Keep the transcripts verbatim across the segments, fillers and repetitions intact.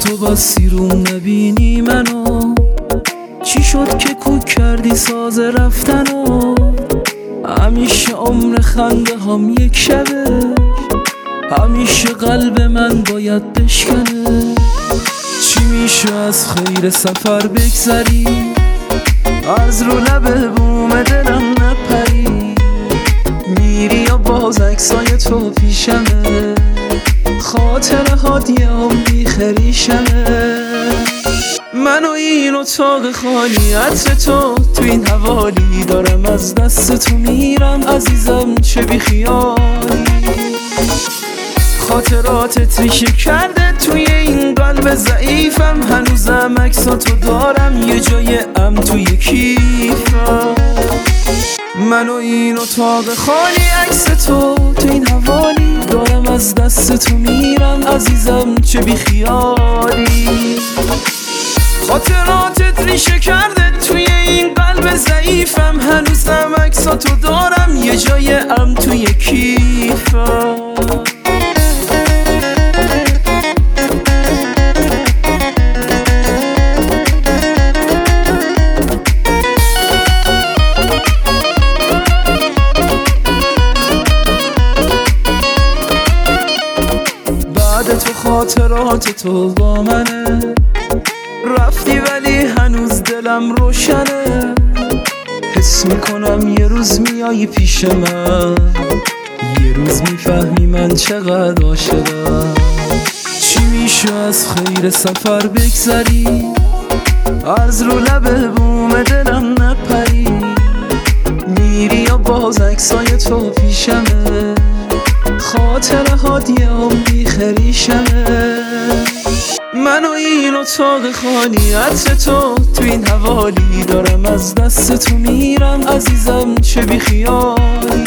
تو بسی رو نبینی منو، چی شد که کوک کردی ساز رفتنو؟ همیشه عمر خنده هم یک شبه، همیشه قلب من باید بشکنه. چی میشه از خیر سفر بگذری، از رو لبه بوم دلم نپری؟ میری یا باز عکسای تو پیشمه، خاطره هادیه هم بیخریشمه. من و این اتاق خالی عطر تو تو این حوالی، دارم از دست تو میرم عزیزم چه بیخیالی. خاطراتت ریشه کرده توی این قلب ضعیفم، هنوزم عکساتو دارم یه جای ام توی کیفم. من و این اتاق خالی عکس تو تو این حوالی، دارم از دست تو میرم عزیزم چه بیخیالی. خاطراتت ریشه کرده توی این قلب ضعیفم، هنوزم عکساتو دارم یه جای ام توی کیفم. بعد تو خاطرات تو با منه، رفتی ولی هنوز دلم روشنه. حس میکنم یه روز میایی پیش من، یه روز میفهمی من چقدر عاشقم. چی میشه از خیر سفر بگذری، از رو لبه بوم دلم نپری؟ میری یا باز عکسای تو پیشمه، خاطره هادیه هم بیخریشمه. من و این اتاق خالی عطر تو تو این حوالی، دارم از دست تو میرم عزیزم چه بیخیالی.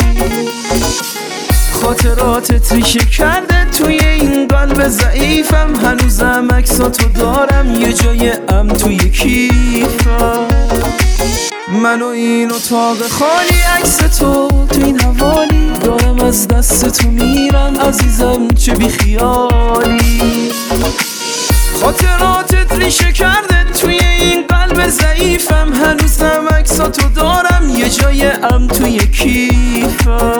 خاطراتت ریشه کرده توی این قلب ضعیفم، هنوزم عکساتو دارم یه جای ام توی کیفم. من و این اتاق خالی عکس تو تو این حوالی، دارم از دست تو میرم عزیزم چه بیخیالی. خاطراتت ریشه کرده توی این قلب ضعیفم، هنوزم عکساتو دارم یه جای ام توی کیفم.